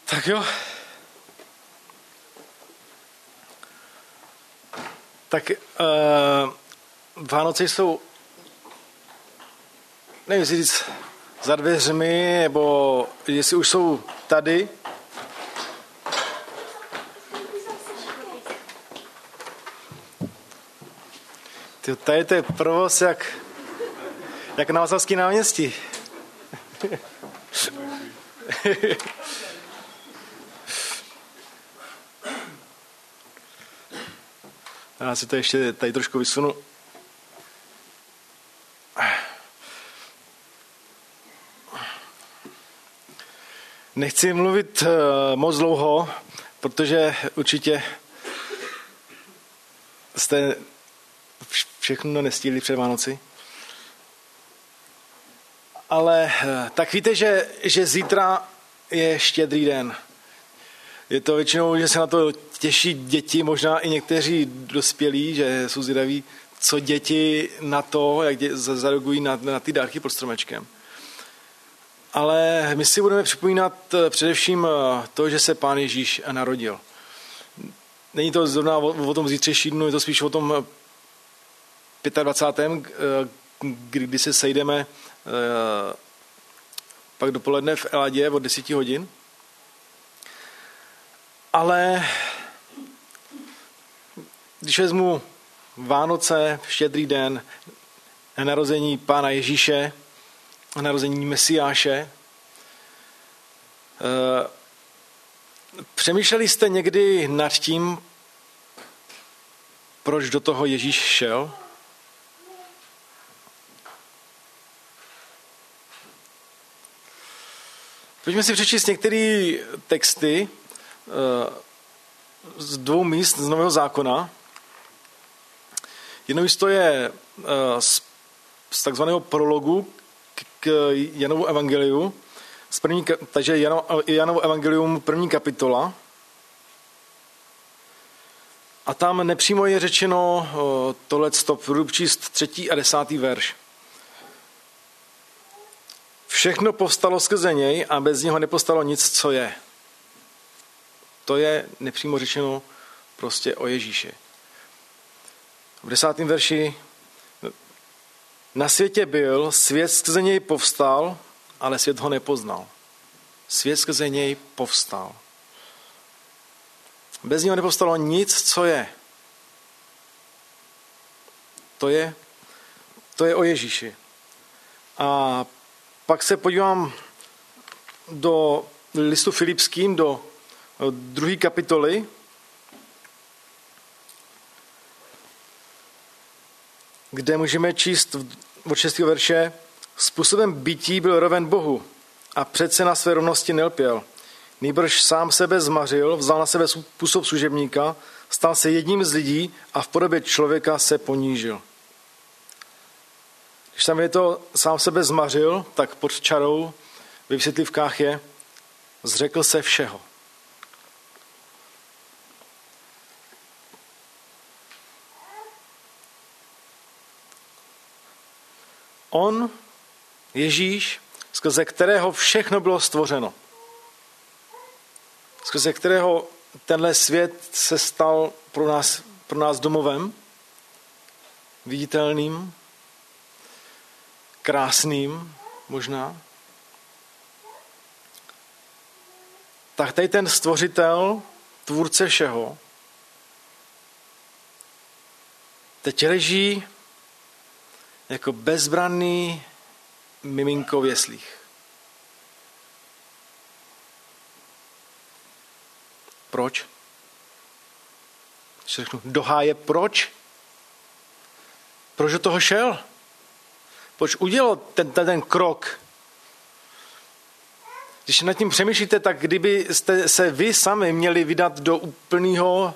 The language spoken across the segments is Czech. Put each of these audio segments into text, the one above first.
Tak jo. Tak Vánoce jsou, nevím, jestli říct za dveřmi, nebo jestli už jsou tady. Tady to je provoz jak na Václavském náměstí. Já si to ještě tady trošku vysunu. Nechci mluvit moc dlouho, protože určitě jste všechno nestihli před Vánoci. Ale tak víte, že zítra je Štědrý den. Je to většinou, že se na to těší děti, možná i někteří dospělí, že jsou zvědaví, co děti na to, jak zareagují na ty dárky pod stromečkem. Ale my si budeme připomínat především to, že se Pán Ježíš narodil. Není to zrovna o tom zítřejší dnu, je to spíš o tom 25. kdy se sejdeme pak dopoledne v Eladě od 10 hodin. Ale když vezmu Vánoce, Štědrý den, narození Pána Ježíše, narození Mesiáše, přemýšleli jste někdy nad tím, proč do toho Ježíš šel? Pojďme si přečíst některé texty z 2 míst z Nového zákona. Jedno místo je z takzvaného prologu k Janovu evangeliu. Takže Janovo evangelium 1. kapitola. A tam nepřímo je řečeno tohleto, budu číst 3. a 10. verš. Všechno povstalo skrze něj a bez něho nepostalo nic, co je. To je nepřímo řečeno prostě o Ježíši. V 10. verši na světě byl, svět skrze něj povstal, ale svět ho nepoznal. Svět skrze něj povstal. Bez něho nepovstalo nic, co je. To je o Ježíši. A pak se podívám do listu Filipským, do 2. kapitoly, kde můžeme číst od 6. verše: způsobem bytí byl roven Bohu a přece na své rovnosti nelpěl. Nýbrž sám sebe zmařil, vzal na sebe způsob služebníka, stal se jedním z lidí a v podobě člověka se ponížil. Když tam je to sám sebe zmařil, tak pod čarou ve vysvětlivkách je zřekl se všeho. On, Ježíš, skrze kterého všechno bylo stvořeno. Skrze kterého tenhle svět se stal pro nás domovem, viditelným, krásným možná. Tak tady ten stvořitel, tvůrce všeho, teď leží jako bezbranný miminko v jeslích. Proč? Když řeknu do háje, proč? Proč do toho šel? Proč udělal ten krok? Když nad tím přemýšlíte, tak kdybyste se vy sami měli vydat do úplného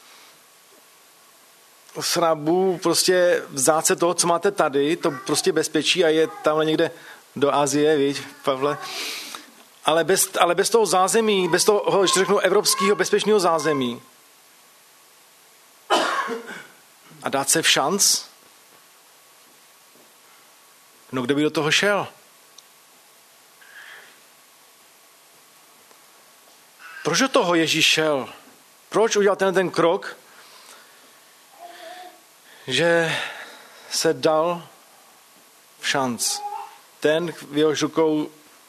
srabu, prostě vzát se toho, co máte tady, to prostě bezpečí a je tamhle někde do Asie, víš, Pavle. Ale bez toho zázemí, bez toho, ještě řeknu, evropského bezpečného zázemí a dát se v šanc, no kdo by do toho šel? Proč do toho Ježíš šel? Proč udělal ten krok, že se dal šanc? Ten v jeho rukou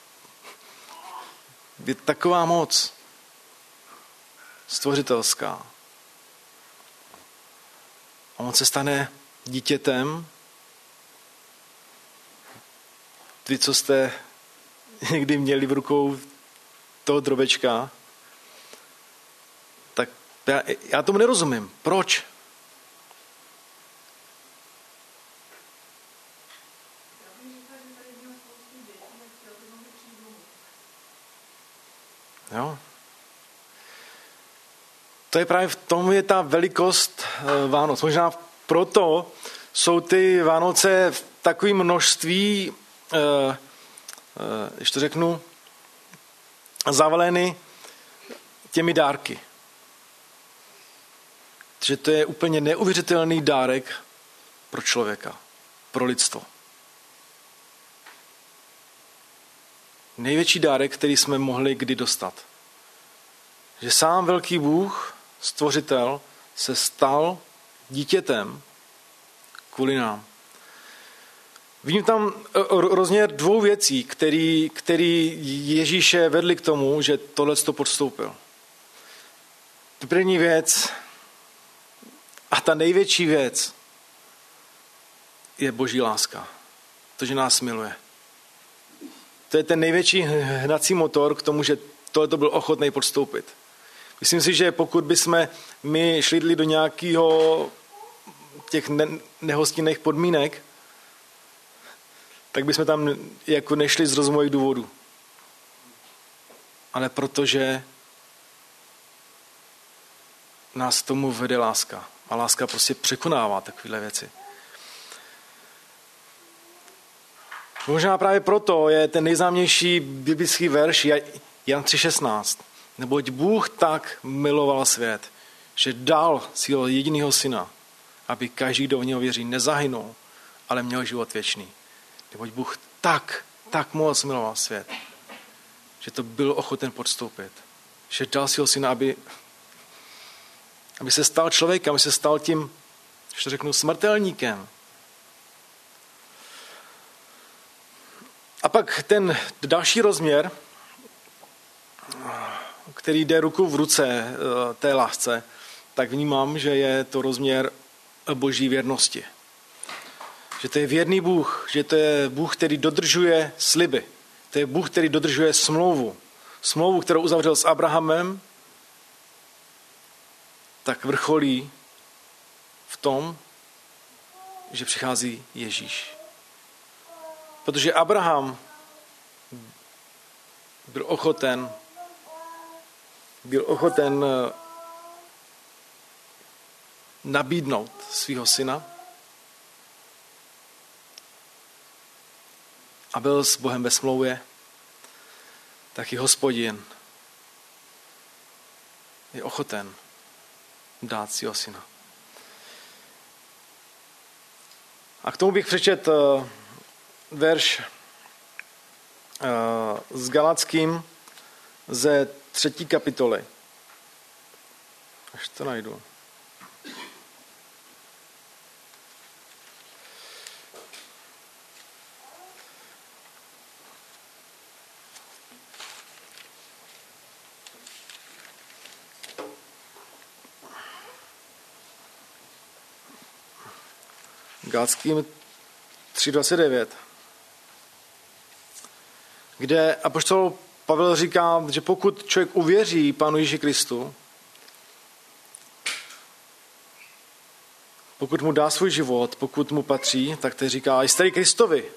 je taková moc stvořitelská. A on se stane dítětem. Vy, co jste někdy měli v rukou toho drobečka, tak já tomu nerozumím. Proč? Jo? To je právě v tom je ta velikost Vánoc. Možná proto jsou ty Vánoce v takovém množství, když to řeknu, zavaleny těmi dárky. Že to je úplně neuvěřitelný dárek pro člověka, pro lidstvo. Největší dárek, který jsme mohli kdy dostat. Že sám velký Bůh, stvořitel, se stal dítětem kvůli nám. Vidím tam rozměr dvou věcí, který Ježíše vedli k tomu, že tohleto podstoupil. První věc a ta největší věc je Boží láska. To, že nás miluje. To je ten největší hnací motor k tomu, že tohleto byl ochotný podstoupit. Myslím si, že pokud bychom my šli do nějakého těch nehostinných podmínek, tak bychom tam jako nešli z rozumových důvodů. Ale protože nás tomu vede láska. A láska prostě překonává takovéhle věci. Možná právě proto je ten nejznámější biblický verš Jan 3,16. Neboť Bůh tak miloval svět, že dal svého jediného syna, aby každý, kdo v něho věří, nezahynul, ale měl život věčný. Neboť Bůh tak moc miloval svět, že to byl ochoten podstoupit. Že dal svého syna, aby se stal člověkem, aby se stal tím, když to řeknu, smrtelníkem. A pak ten další rozměr, který jde ruku v ruce té lásce, tak vnímám, že je to rozměr Boží věrnosti. Že to je věrný Bůh, že to je Bůh, který dodržuje sliby. To je Bůh, který dodržuje smlouvu. Smlouvu, kterou uzavřel s Abrahamem, tak vrcholí v tom, že přichází Ježíš. Protože Abraham byl ochoten nabídnout svého syna a byl s Bohem ve smlouvě, tak i Hospodin je ochoten dát svého syna. A k tomu bych přečetl verš s Galackým ze 3. kapitoly. Až to najdu. Galackým 3:29, kde apoštol Pavel říká, že pokud člověk uvěří Pánu Ježíši Kristu, pokud mu dá svůj život, pokud mu patří, tak teď říká, jste tady Kristovi.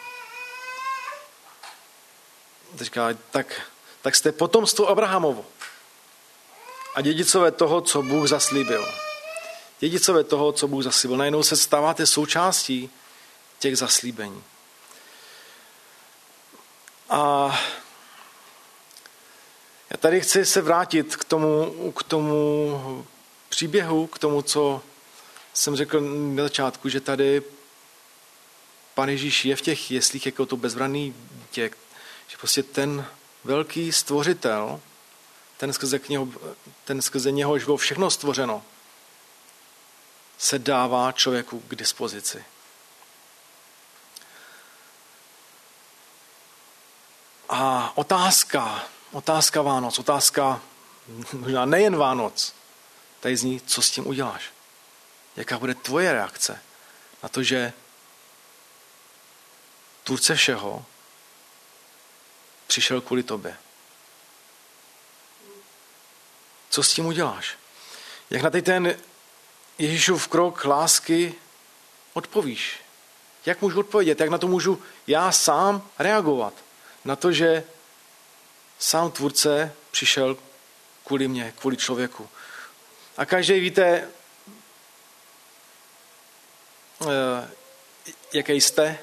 Teď říká, tak jste potomstvo Abrahamovo a dědicové toho, co Bůh zaslíbil. Dědicové toho, co Bůh zaslíbil. Najednou se stáváte součástí těch zaslíbení. A já tady chci se vrátit k tomu příběhu, k tomu, co jsem řekl na začátku, že tady Pán Ježíš je v těch jeslích jako to bezbranný dítě, že prostě ten velký stvořitel ten skrze něhož bylo všechno stvořeno, se dává člověku k dispozici. A otázka Vánoc, otázka možná nejen Vánoc, tady zní, co s tím uděláš. Jaká bude tvoje reakce na to, že Tvůrce všeho přišel kvůli tobě. Co s tím uděláš? Jak na ten Ježíšův krok lásky odpovíš? Jak můžu odpovědět? Jak na to můžu já sám reagovat? Na to, že sám Tvůrce přišel kvůli mně, kvůli člověku. A každý víte, jaké jste,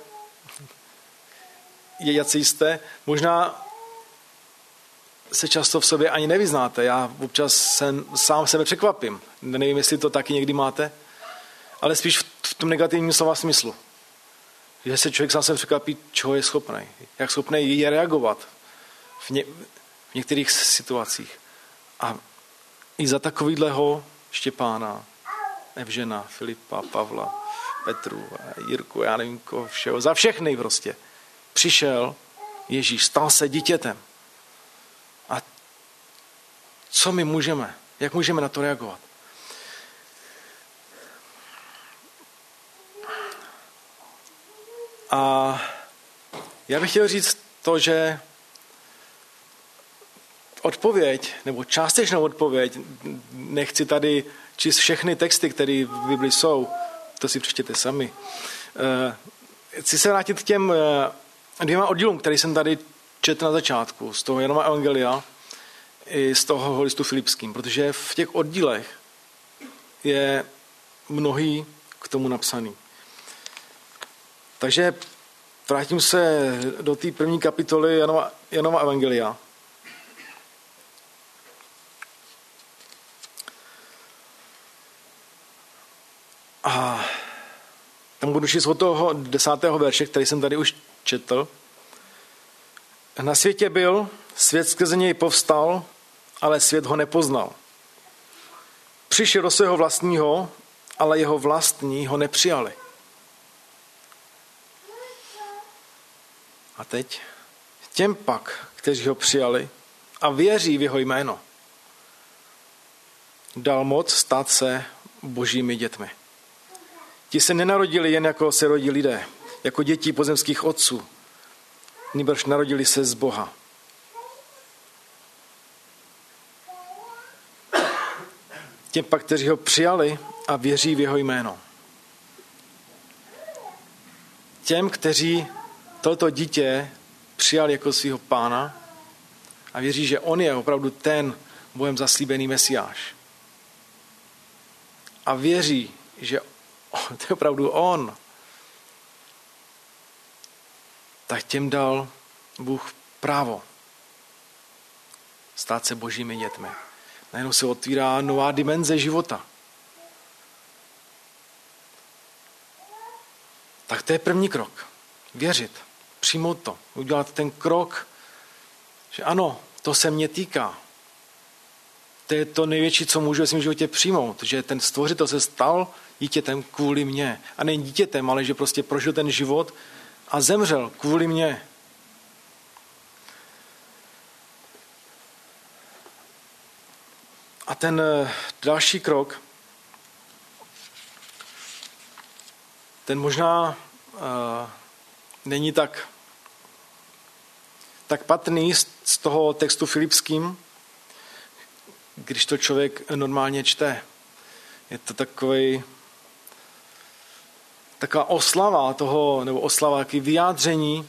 jací jste. Možná se často v sobě ani nevyznáte. Já občas sám sebe překvapím. Nevím, jestli to taky někdy máte, ale spíš v tom negativním slova smyslu. Že se člověk sám sebe překvapí, čeho je schopný. Jak schopný je reagovat v některých situacích. A i za takovýhleho Štěpána, Evžena, Filipa, Pavla, Petru, Jirku, já nevím koho všeho, za všechny prostě přišel Ježíš, stal se dítětem. A co my můžeme? Jak můžeme na to reagovat? A já bych chtěl říct to, že odpověď, nebo částečnou odpověď, nechci tady číst všechny texty, které v Bibli jsou, to si přečtěte sami. Chci se vrátit k těm 2 oddílům, které jsem tady četl na začátku, z toho Janova evangelia i z toho listu Filipským, protože v těch oddílech je mnohý k tomu napsaný. Takže vrátím se do té první kapitoly Janova evangelia. A tam budu číst od toho 10. verše, který jsem tady už četl. Na světě byl, svět skrze něj povstal, ale svět ho nepoznal. Přišel do svého vlastního, ale jeho vlastní ho nepřijali. A teď těm pak, kteří ho přijali a věří v jeho jméno, dal moc stát se božími dětmi. Ti se nenarodili jen jako se rodí lidé, jako děti pozemských otců, nýbrž narodili se z Boha. Těm pak, kteří ho přijali a věří v jeho jméno. Těm, kteří toto dítě přijali jako svého pána a věří, že on je opravdu ten Bohem zaslíbený Mesiáš. A věří, že to je opravdu on. Tak těm dal Bůh právo stát se božími dětmi. Najednou se otvírá nová dimenze života. Tak to je první krok. Věřit. Přijmout to. Udělat ten krok, že ano, to se mě týká. To je to největší, co můžu ve svém životě přijmout. Že ten stvořitel se stal dítětem kvůli mně. A nejen dítětem, ale že prostě prožil ten život a zemřel kvůli mně. A ten další krok, ten možná není tak patrný z toho textu Filipským, když to člověk normálně čte. Je to taková oslava toho, nebo oslava, takové vyjádření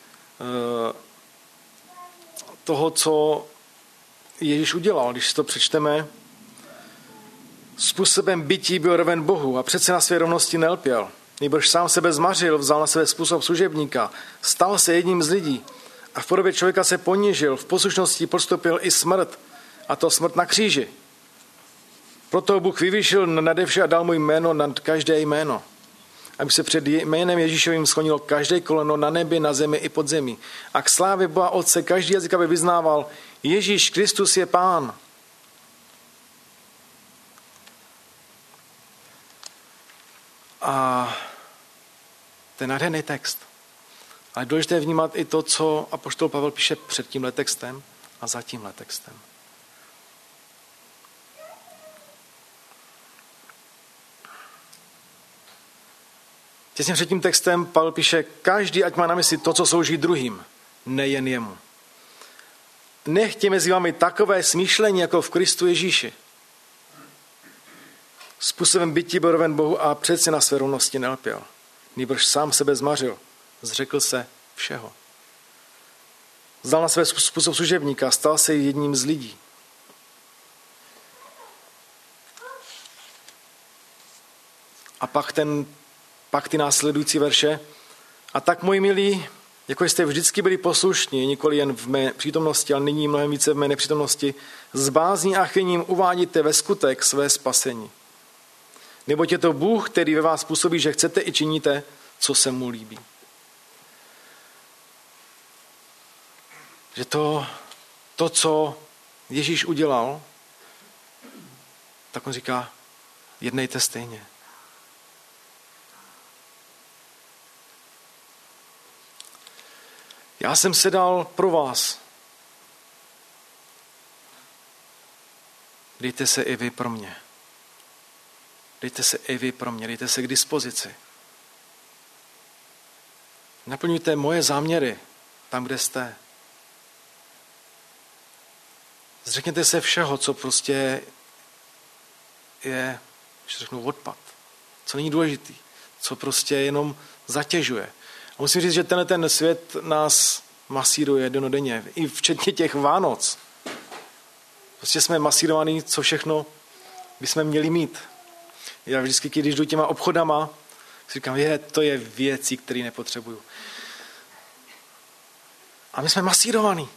toho, co Ježíš udělal. Když to přečteme, způsobem bytí byl roven Bohu a přece na své rovnosti nelpěl. Nýbrž sám sebe zmařil, vzal na sebe způsob služebníka, stal se jedním z lidí a v podobě člověka se ponížil, v poslušnosti podstoupil i smrt, a to smrt na kříži. Proto Bůh vyvýšil nade vše a dal mu jméno nad každé jméno, aby se před jménem Ježíšovým sklonilo každé koleno na nebi, na zemi i pod zemí. A k slávě Boha Otce každý jazyk, aby vyznával, Ježíš Kristus je Pán. A to je nádherný text. Ale důležité vnímat i to, co apoštol Pavel píše před tímhle textem a za tímhle textem. Těsně před tím textem Pavel píše, každý ať má na mysli to, co slouží druhým, nejen jemu. Nechtě mezi vámi takové smýšlení, jako v Kristu Ježíši. Způsobem bytí byl roven Bohu a přeci na své rovnosti nelpěl. Nýbrž sám sebe zmařil, zřekl se všeho. Zdal na své způsob služebníka, stal se jedním z lidí. A pak ty následující verše. A tak, moji milí, jako jste vždycky byli poslušní, nikoli jen v mé přítomnosti, ale nyní mnohem více v mé nepřítomnosti, s bázní a chvěním uvádíte ve skutek své spasení. Neboť je to Bůh, který ve vás působí, že chcete i činíte, co se mu líbí. Že to, co Ježíš udělal, tak on říká, jednejte stejně. Já jsem se dal pro vás. Dejte se i vy pro mě. Dejte se i vy pro mě. Dejte se k dispozici. Naplňujte moje záměry tam, kde jste. Zřekněte se všeho, co prostě je, když řeknu, odpad. Co není důležitý. Co prostě jenom zatěžuje. A musím říct, že ten svět nás masíruje dennodenně. I včetně těch Vánoc. Prostě jsme masírovaní, co všechno bychom měli mít. Já vždycky, když jdu těma obchodama, si říkám, to je věcí, které nepotřebuju. A my jsme masírovaní.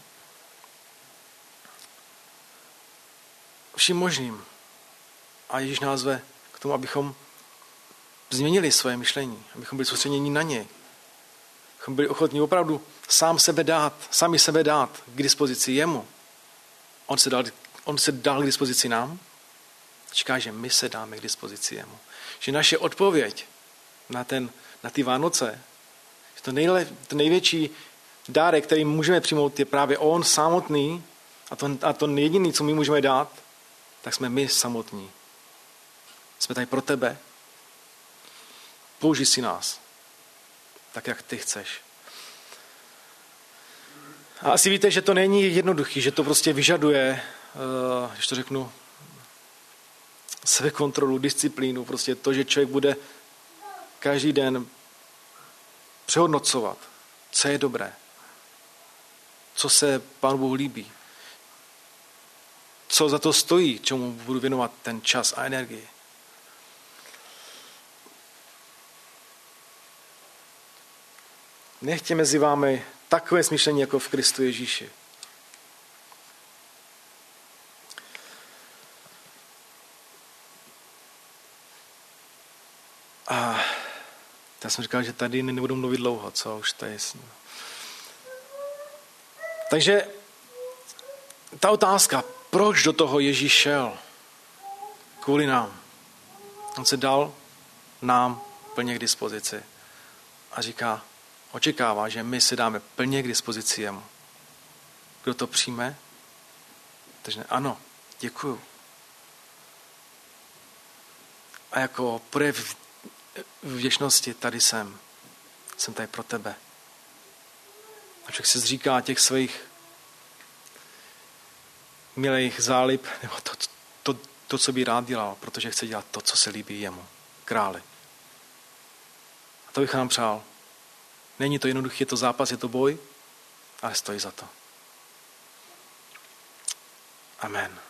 Vším možným. A Ježíš nás zve k tomu, abychom změnili svoje myšlení, abychom byli soustředěni na něj. Abychom byli ochotní opravdu sami sebe dát k dispozici jemu. On se dal k dispozici nám. Říká, že my se dáme k dispozici jemu. Že naše odpověď na ty Vánoce, že to největší dárek, který můžeme přijmout, je právě on samotný a to jediné, co my můžeme dát, tak jsme my samotní. Jsme tady pro tebe. Použij si nás. Tak, jak ty chceš. A asi víte, že to není jednoduchý, že to prostě vyžaduje, když to řeknu, sebekontrolu, disciplínu, prostě to, že člověk bude každý den přehodnocovat, co je dobré, co se Pánu Bohu líbí, co za to stojí, čemu budu věnovat ten čas a energii. Nechtě mezi vámi takové smýšlení jako v Kristu Ježíši. A já jsem říkal, že tady nebudu mluvit dlouho, co už to je. Takže ta otázka, proč do toho Ježíš šel? Kvůli nám. On se dal nám plně k dispozici. A říká, očekává, že my se dáme plně k dispozici jemu. Kdo to přijme? Takže ano, děkuju. A jako projev vděčnosti tady jsem tady pro tebe. A člověk se zříká těch svých milých zálib, nebo to, co by rád dělal, protože chce dělat to, co se líbí jemu, králi. A to bych nám přál. Není to jednoduché, je to zápas, je to boj, ale stojí za to. Amen.